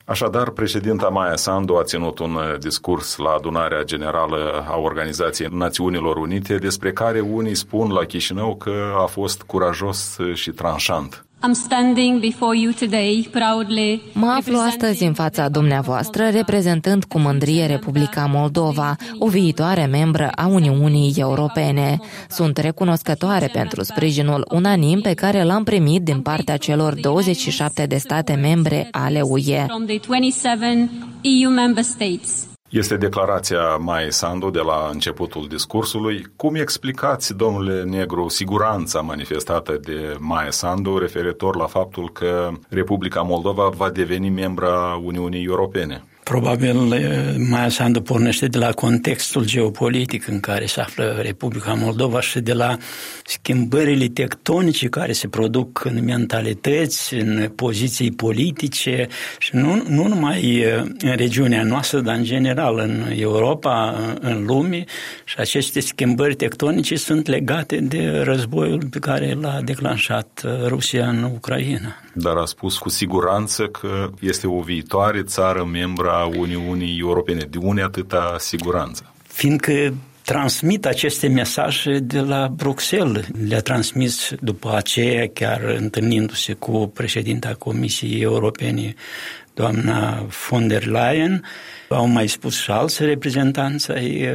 Așadar, președinta Maia Sandu a ținut un discurs la adunarea generală a Organizației Națiunilor Unite, despre care unii spun la Chișinău că a fost curajos și tranșant. Mă aflu astăzi în fața dumneavoastră reprezentând cu mândrie Republica Moldova, o viitoare membră a Uniunii Europene. Sunt recunoscătoare pentru sprijinul unanim pe care l-am primit din partea celor 27 de state membre ale UE. Este declarația Maiei Sandu de la începutul discursului. Cum explicați, domnule Negru, siguranța manifestată de Maia Sandu referitor la faptul că Republica Moldova va deveni membra Uniunii Europene? Probabil Maia Sandu pornește de la contextul geopolitic în care se află Republica Moldova și de la schimbările tectonice care se produc în mentalități, în poziții politice și nu numai în regiunea noastră, dar în general în Europa, în lume, și aceste schimbări tectonice sunt legate de războiul pe care l-a declanșat Rusia în Ucraina. Dar a spus cu siguranță că este o viitoare țară membră a Uniunii Europene. De unde atâta siguranță? Fiindcă transmit aceste mesaje de la Bruxelles. Le-a transmis după aceea, chiar întâlnindu-se cu președinta Comisiei Europene, doamna von der Leyen. Au mai spus și alți reprezentanți ai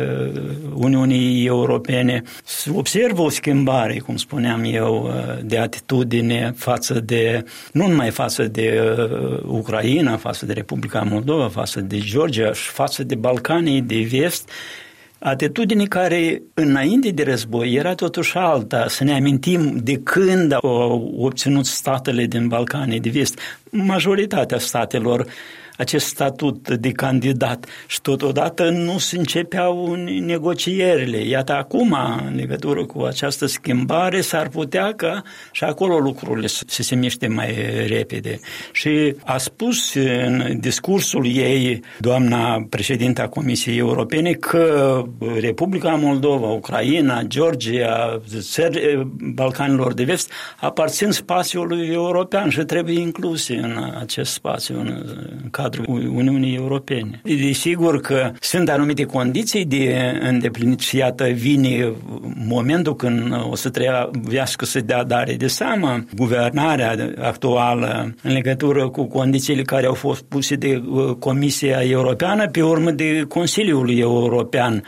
Uniunii Europene. Observă o schimbare, cum spuneam eu, de atitudine față de, nu numai față de Ucraina, față de Republica Moldova, față de Georgia și față de Balcanii de Vest, atitudine care înainte de război era totuși alta. Să ne amintim de când au obținut statele din Balcanii de Vest, majoritatea statelor, acest statut de candidat și totodată nu se începeau negocierile. Iată acum, în legătură cu această schimbare, s-ar putea ca și acolo lucrurile să se miște mai repede. Și a spus în discursul ei, doamna președinta Comisiei Europene, că Republica Moldova, Ucraina, Georgia, țări Balcanilor de Vest aparțin spațiului european și trebuie incluse în acest spațiu, în cadrul Uniunii Europene. Desigur că sunt anumite condiții de îndeplinit și iată vine momentul când o să trebuiască să dea dare de seamă guvernarea actuală în legătură cu condițiile care au fost puse de Comisia Europeană pe urmă de Consiliul European.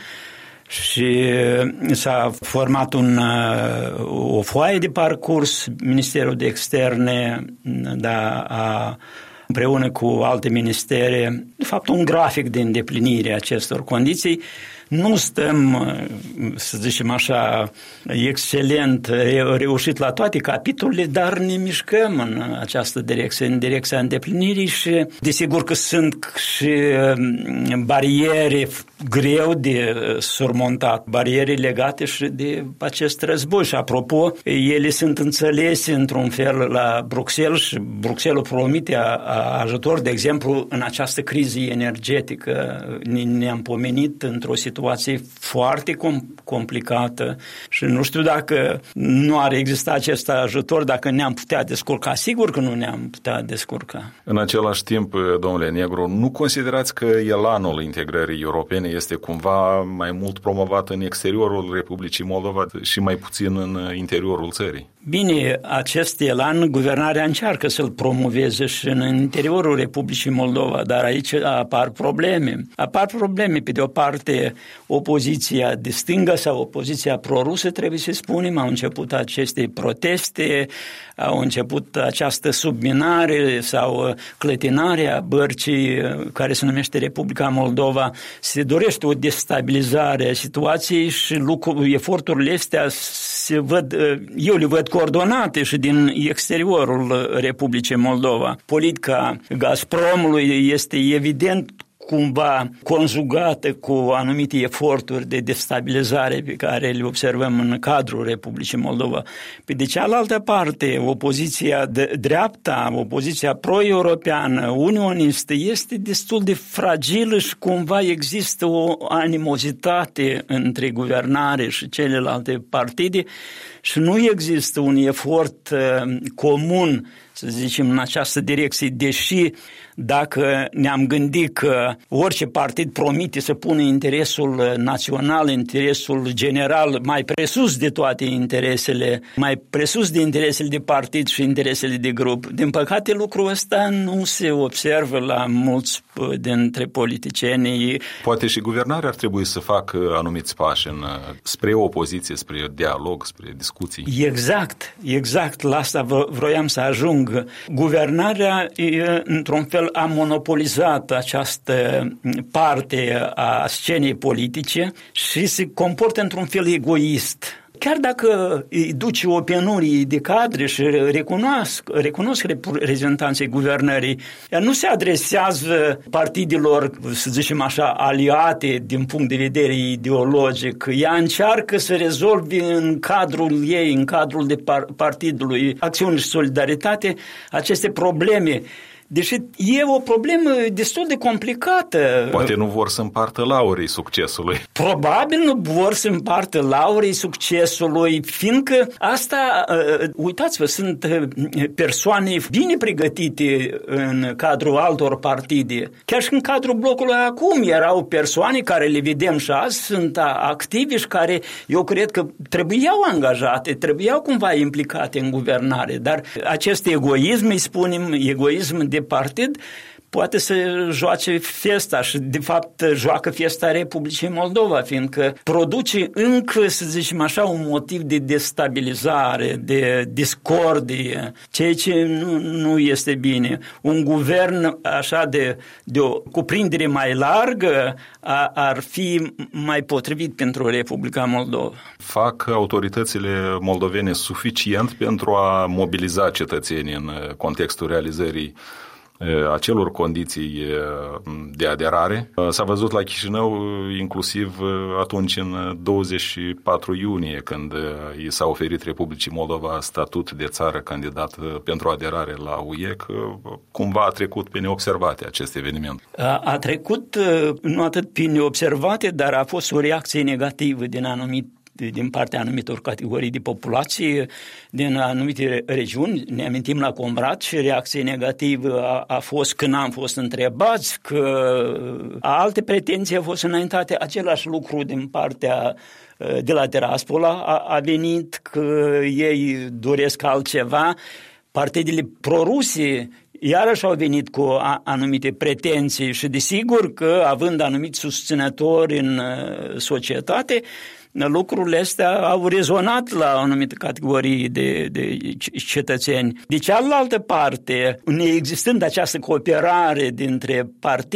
Și s-a format o foaie de parcurs, Ministerul de Externe împreună cu alte ministere, de fapt un grafic de îndeplinire a acestor condiții. Nu stăm, să zicem așa, excelent reușit la toate capitolele, dar ne mișcăm în această direcție, în direcția îndeplinirii și desigur că sunt și bariere greu de surmontat, bariere legate și de acest război și apropo, ele sunt înțelese într-un fel la Bruxelles și Bruxelles promite ajutor, de exemplu, în această criză energetică. Ne-am pomenit într-o situație foarte complicată și nu știu dacă nu ar exista acest ajutor, dacă ne-am putea descurca. Sigur că nu ne-am putea descurca. În același timp, domnule Negru, nu considerați că elanul integrării europene este cumva mai mult promovat în exteriorul Republicii Moldova și mai puțin în interiorul țării? Bine, acest elan, guvernarea încearcă să-l promoveze și în interiorul Republicii Moldova, dar aici apar probleme. Apar probleme, pe de o parte, opoziția de stânga sau opoziția prorusă, trebuie să spunem, au început aceste proteste, au început această subminare sau clătinare a bărcii care se numește Republica Moldova. Se dorește o destabilizare a situației și eforturile astea eu le văd coordonate și din exteriorul Republicii Moldova. Politica Gazpromului este evident cumva conjugată cu anumite eforturi de destabilizare pe care le observăm în cadrul Republicii Moldova. Pe de cealaltă parte, opoziția de dreapta, opoziția pro-europeană, unionistă, este destul de fragilă și cumva există o animozitate între guvernare și celelalte partide și nu există un efort comun, să zicem, în această direcție, deși dacă ne-am gândit că orice partid promite să pună interesul național, interesul general mai presus de toate interesele, mai presus de interesele de partid și interesele de grup. Din păcate, lucrul ăsta nu se observă la mulți dintre politicienii. Poate și guvernarea ar trebui să facă anumiți pași spre opoziție, spre dialog, spre discuții. Exact. La asta vroiam să ajung. Guvernarea, într-un fel, a monopolizat această parte a scenei politice și se comportă într-un fel egoist. Chiar dacă îi duce o penurie de cadre și recunosc reprezentanții guvernării, ea nu se adresează partidelor, să zicem așa, aliate din punct de vedere ideologic. Ea încearcă să rezolve în cadrul ei, în cadrul de partidului Acțiune și Solidaritate, aceste probleme. Deși e o problemă destul de complicată. Poate nu vor să împartă laurii succesului. Probabil nu vor să împartă laurii succesului, fiindcă asta, uitați-vă, sunt persoane bine pregătite în cadrul altor partide. Chiar și în cadrul blocului acum erau persoane care le vedem și azi, sunt activi și care eu cred că trebuiau angajate, trebuiau cumva implicate în guvernare. Dar acest egoism, îi spunem, egoism de partid, poate să joace festa și de fapt joacă festa Republicii Moldova, fiindcă produce încă, să zicem așa, un motiv de destabilizare, de discordie, ceea ce nu este bine. Un guvern așa de o cuprindere mai largă ar fi mai potrivit pentru Republica Moldova. Fac autoritățile moldovene suficient pentru a mobiliza cetățenii în contextul realizării acelor condiții de aderare. S-a văzut la Chișinău inclusiv atunci în 24 iunie, când i s-a oferit Republicii Moldova statut de țară candidat pentru aderare la UE, că cumva a trecut pe neobservate acest eveniment. A trecut nu atât pe neobservate, dar a fost o reacție negativă din partea anumitor categorii de populație, din anumite regiuni. Ne amintim la Comrat și reacție negativă a fost când am fost întrebați, că alte pretenții au fost înaintate, același lucru din partea de la Tiraspol a venit, că ei doresc altceva. Partidele proruse iarăși au venit cu anumite pretenții și desigur că, având anumiți susținători în societate, lucrurile astea au rezonat la o anumită categorie de cetățeni. De cealaltă parte, neexistând această cooperare dintre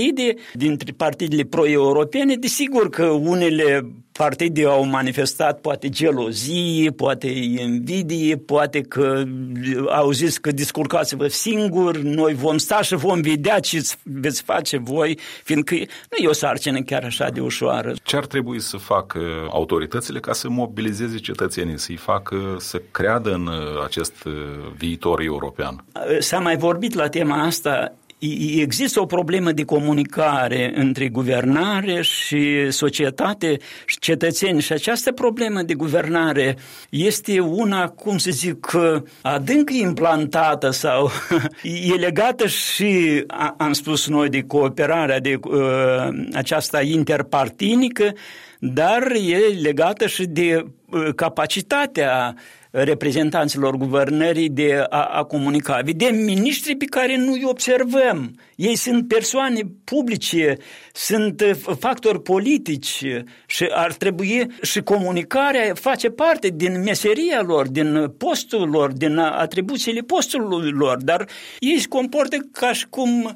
partidele pro-europene, desigur că unele partide au manifestat poate gelozie, poate invidie, poate că au zis că descurcați-vă singuri, noi vom sta și vom vedea ce veți face voi, fiindcă nu e o sarcină chiar așa de ușoară. Ce ar trebui să facă autoritățile ca să mobilizeze cetățenii, să-i facă să creadă în acest viitor european? S-a mai vorbit la tema asta. Există o problemă de comunicare între guvernare și societate și cetățeni și această problemă de guvernare este una, cum să zic, adânc implantată sau e legată și, am spus noi, de cooperarea de aceasta interpartinică, dar e legată și de capacitatea reprezentanților guvernării de a comunica. Vedem miniștri pe care nu îi observăm. Ei sunt persoane publice, sunt factori politici și ar trebui și comunicarea face parte din meseria lor, din postul lor, din atribuțiile postului lor, dar ei se comportă ca și cum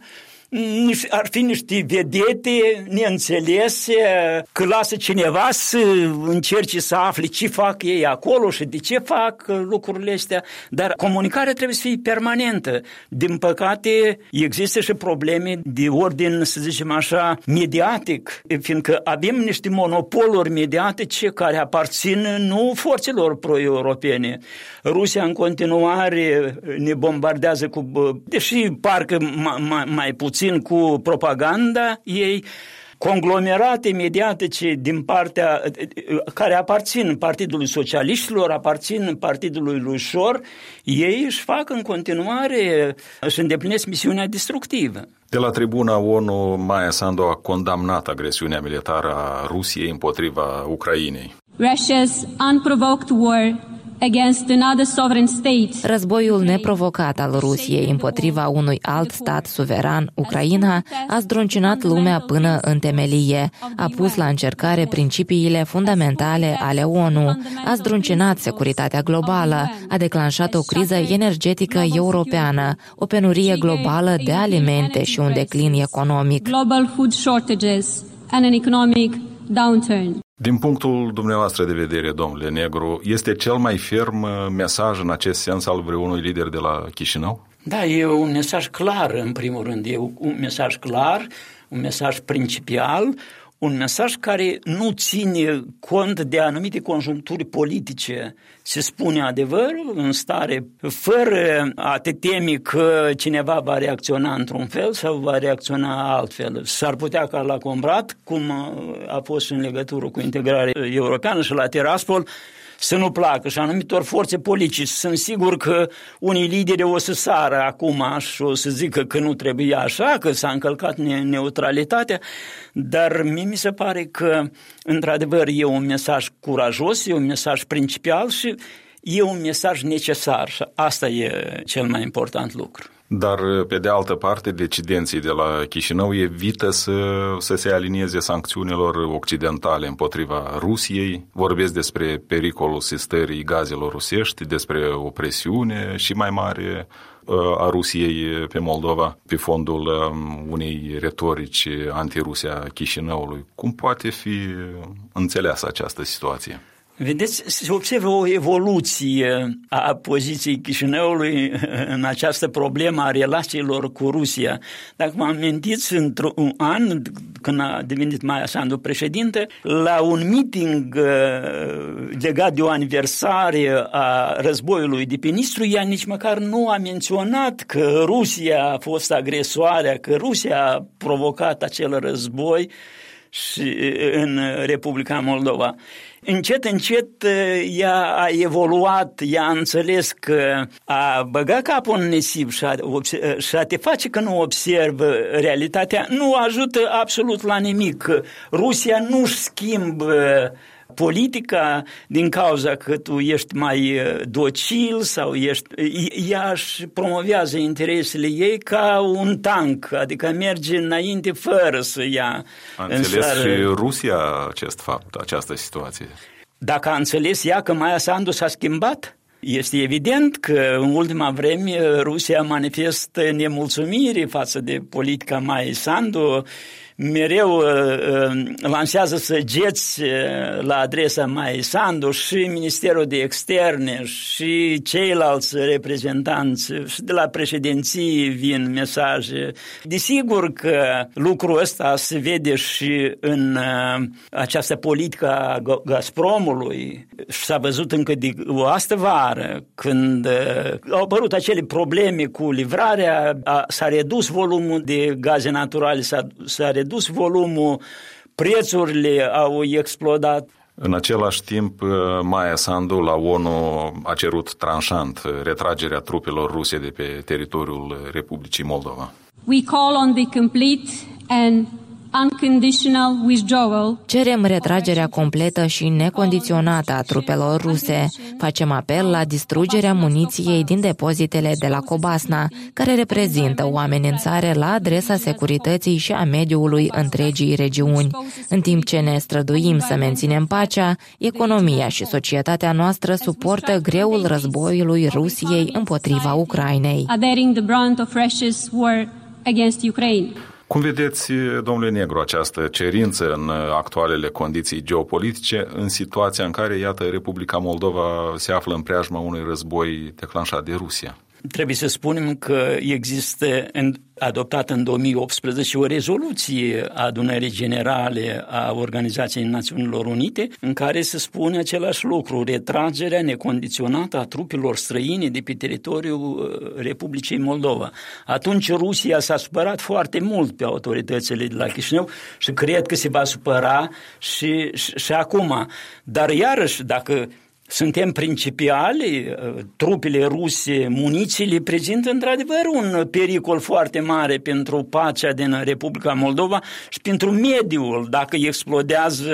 ar fi niște vedete neînțelese, că lasă cineva să încerce să afle ce fac ei acolo și de ce fac lucrurile astea, dar comunicarea trebuie să fie permanentă. Din păcate, există și probleme de ordin, să zicem așa, mediatic, fiindcă avem niște monopoluri mediatice care aparțin nu forțelor pro-europene. Rusia în continuare ne bombardează deși parcă mai puțin cu propaganda ei, conglomerate mediatice din partea care aparțin Partidului Socialiștilor, aparțin Partidului lui Șor, ei își fac în continuare, își îndeplinesc misiunea destructivă. De la tribuna ONU, Maia Sandu a condamnat agresiunea militară a Rusiei împotriva Ucrainei. Russia's unprovoked war against another sovereign state. Războiul neprovocat al Rusiei împotriva unui alt stat suveran, Ucraina, a zdruncinat lumea până în temelie, a pus la încercare principiile fundamentale ale ONU, a zdruncinat securitatea globală, a declanșat o criză energetică europeană, o penurie globală de alimente și un declin economic. Global food shortages and an economic downturn. Din punctul dumneavoastră de vedere, domnule Negru, este cel mai ferm mesaj în acest sens al vreunui lider de la Chișinău? Da, e un mesaj clar, în primul rând. E un mesaj clar, un mesaj principial, un mesaj care nu ține cont de anumite conjuncturi politice. Se spune adevărul în stare, fără a te temi că cineva va reacționa într-un fel sau va reacționa altfel. S-ar putea ca la Combrat, cum a fost în legătură cu integrarea europeană și la Tiraspol, să nu placă și anumitor forțe politice. Sunt sigur că unii lideri o să sară acum și o să zică că nu trebuie așa, că s-a încălcat neutralitatea, dar mie mi se pare că, într-adevăr, e un mesaj curajos, e un mesaj principial și e un mesaj necesar și asta e cel mai important lucru. Dar, pe de altă parte, decidenții de la Chișinău evită să se alinieze sancțiunilor occidentale împotriva Rusiei. Vorbesc despre pericolul sistării gazelor rusești, despre o presiune și mai mare a Rusiei pe Moldova, pe fondul unei retorici anti-Rusia Chișinăului. Cum poate fi înțeleasă această situație? Vedeți, se observă o evoluție a poziției Chișinăului în această problemă a relațiilor cu Rusia. Dacă mă amintiți, într-un an, când a devenit Maia Sandu președinte, la un meeting legat de o aniversare a războiului de pe Nistru, ea nici măcar nu a menționat că Rusia a fost agresoarea, că Rusia a provocat acel război și în Republica Moldova. Încet, încet ea a evoluat, ea a înțeles că a băga capul în nisip și a te face că nu observă realitatea nu ajută absolut la nimic. Rusia nu-și schimbă politica din cauza că tu ești mai docil sau ea își promovează interesele ei ca un tank, adică merge înainte fără să ia. A înțeles și Rusia acest fapt, această situație? Dacă a înțeles ea că Maia Sandu s-a schimbat? Este evident că în ultima vreme Rusia manifestă nemulțumire față de politica Maiei Sandu, mereu lansează săgeți la adresa Maiei Sandu și Ministerul de Externe și ceilalți reprezentanți și de la președinții vin mesaje. Desigur că lucrul ăsta se vede și în această politică a Gazpromului și s-a văzut încă de o astă vară când au apărut acele probleme cu livrarea, s-a redus volumul de gaze naturale, s-a redus volumul, prețurile au explodat. În același timp, Maia Sandu la ONU a cerut tranșant retragerea trupelor ruse de pe teritoriul Republicii Moldova. We call on the complete and unconditional withdrawal. Cerem retragerea completă și necondiționată a trupelor ruse. Facem apel la distrugerea muniției din depozitele de la Cobasna, care reprezintă o amenințare la adresa securității și a mediului întregii regiuni. În timp ce ne străduim să menținem pacea, economia și societatea noastră suportă greul războiului Rusiei împotriva Ucrainei. Bearing the brunt of Russia's war against Ukraine. Cum vedeți, domnule Negru, această cerință în actualele condiții geopolitice, în situația în care, iată, Republica Moldova se află în preajma unui război declanșat de Rusia? Trebuie să spunem că există adoptată în 2018 o rezoluție a Adunării Generale a Organizației Națiunilor Unite în care se spune același lucru, retragerea necondiționată a trupelor străine de pe teritoriul Republicii Moldova. Atunci Rusia s-a supărat foarte mult pe autoritățile de la Chișinău și cred că se va supăra și acum. Dar iarăși, dacă suntem principiali, trupele ruse, munițiile prezintă într-adevăr un pericol foarte mare pentru pacea din Republica Moldova și pentru mediul. Dacă explodează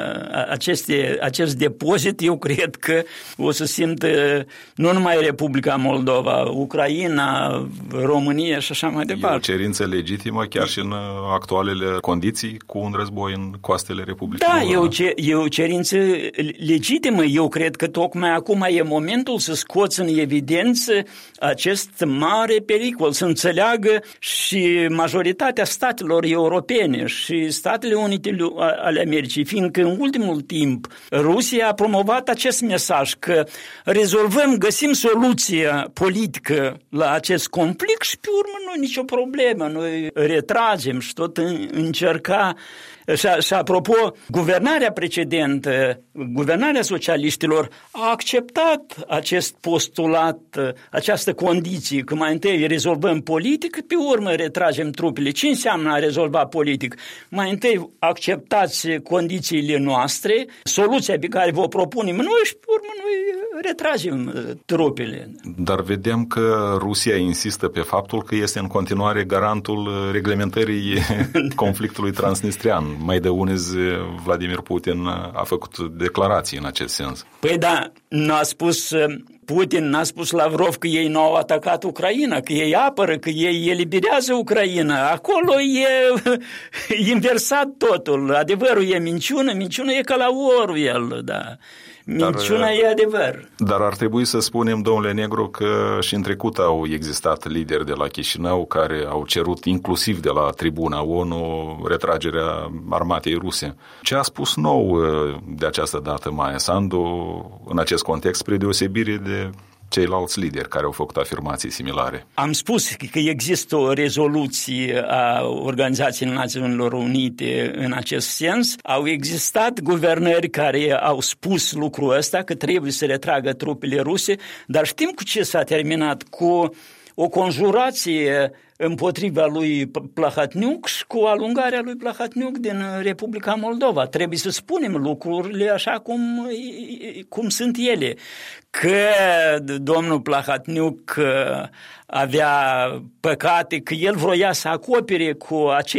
acest depozit, eu cred că o să simtă nu numai Republica Moldova, Ucraina, România și așa mai departe. E o cerință legitimă chiar și în actualele condiții cu un război în coastele Republicii Moldova. Da, e o cerință legitimă. Eu cred că tocmai acum e momentul să scoți în evidență acest mare pericol, să înțeleagă și majoritatea statelor europene și Statele Unite ale Americii, fiindcă în ultimul timp Rusia a promovat acest mesaj că rezolvăm, găsim soluția politică la acest conflict și pe urmă nu e nicio problemă, noi retragem și tot încerca. Și apropo, guvernarea precedentă, guvernarea socialiștilor a acceptat acest postulat, această condiție, că mai întâi rezolvăm politic, pe urmă retragem trupele. Ce înseamnă a rezolva politic? Mai întâi acceptați condițiile noastre, soluția pe care vă propunem noi și pe urmă noi retragem trupele. Dar vedem că Rusia insistă pe faptul că este în continuare garantul reglementării conflictului transnistrian. Mai de unezi Vladimir Putin a făcut declarații în acest sens. Păi da, Putin n-a spus Lavrov că ei nu au atacat Ucraina, că ei apără, că ei eliberează Ucraina. Acolo e inversat totul. Adevărul e minciună, minciună e ca la Orwell, da. Minciuna e adevăr. Dar ar trebui să spunem, domnule Negru, că și în trecut au existat lideri de la Chișinău care au cerut inclusiv de la tribuna ONU retragerea armatei ruse. Ce a spus nou de această dată Maia Sandu în acest context, spre deosebire de ceilalți lideri care au făcut afirmații similare? Am spus că există o rezoluție a Organizației Națiunilor Unite în acest sens. Au existat guvernări care au spus lucrul ăsta, că trebuie să retragă trupele ruse, dar știm cu ce s-a terminat, cu o conjurație împotriva lui Plahotniuc și cu alungarea lui Plahotniuc din Republica Moldova. Trebuie să spunem lucrurile așa cum sunt ele. Că domnul Plahotniuc avea păcate, că el vroia să acopere cu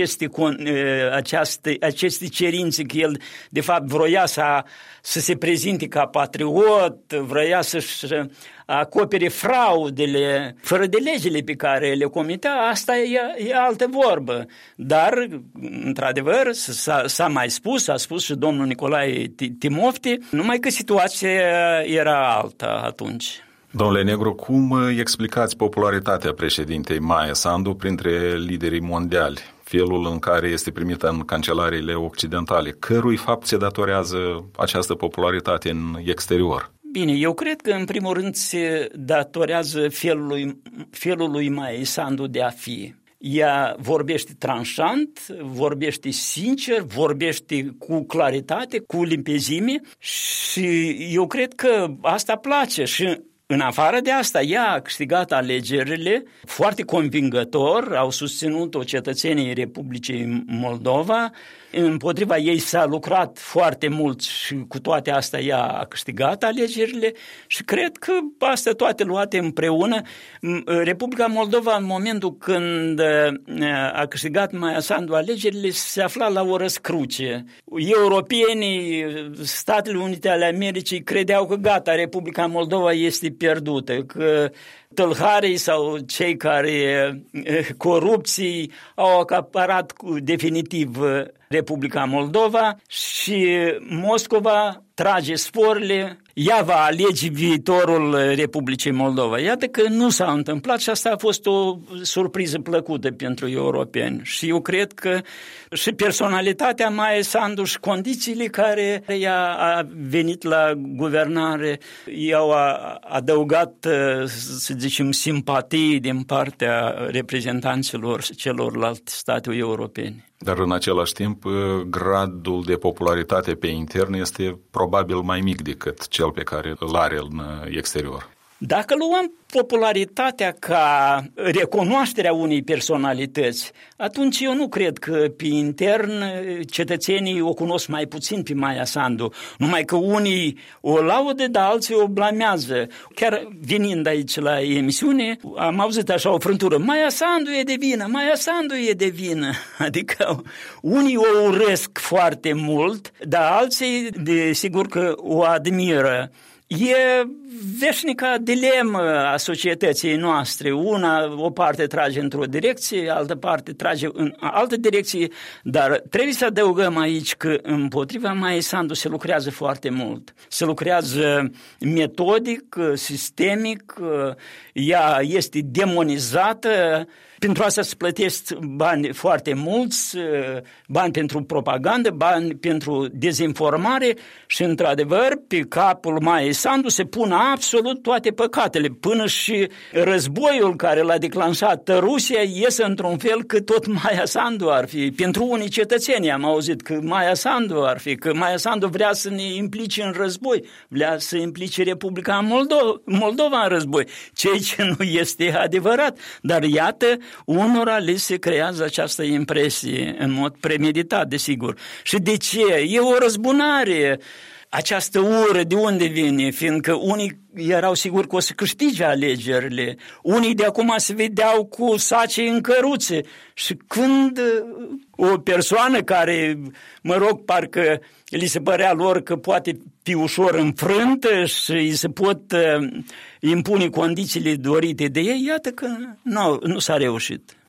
aceste cerințe, că el de fapt vroia să se prezinte ca patriot, vroia să-și acopere fraudele, fără de legile pe care le comitea, asta e altă vorbă. Dar, într-adevăr, a spus și domnul Nicolae Timofte, numai că situația era alta atunci. Domnule Negru, cum explicați popularitatea președintei Maia Sandu printre liderii mondiali? Felul în care este primită în cancelariile occidentale, cărui fapt se datorează această popularitate în exterior? Bine, eu cred că în primul rând se datorează felului Maia Sandu de a fi. Ea vorbește tranșant, vorbește sincer, vorbește cu claritate, cu limpezime și eu cred că asta place și în afară de asta, ea a câștigat alegerile foarte convingător, au susținut-o cetățenii Republicii Moldova, împotriva ei s-a lucrat foarte mult și cu toate astea ea a câștigat alegerile și cred că astea toate luate împreună, Republica Moldova în momentul când a câștigat Maia Sandu alegerile se afla la o răscruce. Europenii, Statele Unite ale Americii credeau că gata, Republica Moldova este pierdută, că tâlharii sau cei care corupții au acaparat definitiv Republica Moldova și Moscova trage sporile, ea va alege viitorul Republicii Moldova. Iată că nu s-a întâmplat și asta a fost o surpriză plăcută pentru europeni. Și eu cred că și personalitatea Maia Sandu și condițiile care ea a venit la guvernare i-au adăugat, să zicem, simpatii din partea reprezentanților celorlalte state europene. Dar în același timp, gradul de popularitate pe intern este probabil mai mic decât cel pe care îl are în exterior. Dacă luăm popularitatea ca recunoașterea unei personalități, atunci eu nu cred că pe intern cetățenii o cunosc mai puțin pe Maia Sandu, numai că unii o laudă, dar alții o blamează. Chiar venind aici la emisiune, am auzit așa o frântură: Maia Sandu e de vină, Maia Sandu e de vină. Adică unii o urăsc foarte mult, dar alții desigur că o admiră. E veșnica dilemă a societății noastre. O parte trage într-o direcție, altă parte trage în altă direcție, dar trebuie să adăugăm aici că împotriva Maiei Sandu se lucrează foarte mult. Se lucrează metodic, sistemic, ea este demonizată. Pentru asta se plătesc bani foarte mulți, bani pentru propagandă, bani pentru dezinformare și, într-adevăr, pe capul Maiei Sandu se pun absolut toate păcatele, până și războiul care l-a declanșat Rusia iese într-un fel că tot Maia Sandu ar fi. Pentru unii cetățeni am auzit că Maia Sandu ar fi, că Maia Sandu vrea să ne implice în război, vrea să implice Republica Moldova în război, ceea ce nu este adevărat, dar iată, unora li se creează această impresie în mod premeditat, desigur. Și de ce? E o răzbunare. Această ură de unde vine? Fiindcă unii erau siguri că o să câștige alegerile, unii de acum se vedeau cu saci în căruțe. Și când o persoană care, parcă li se părea lor că poate fi ușor înfrântă și îi se pot impune condițiile dorite de ei, iată că nu s-a reușit.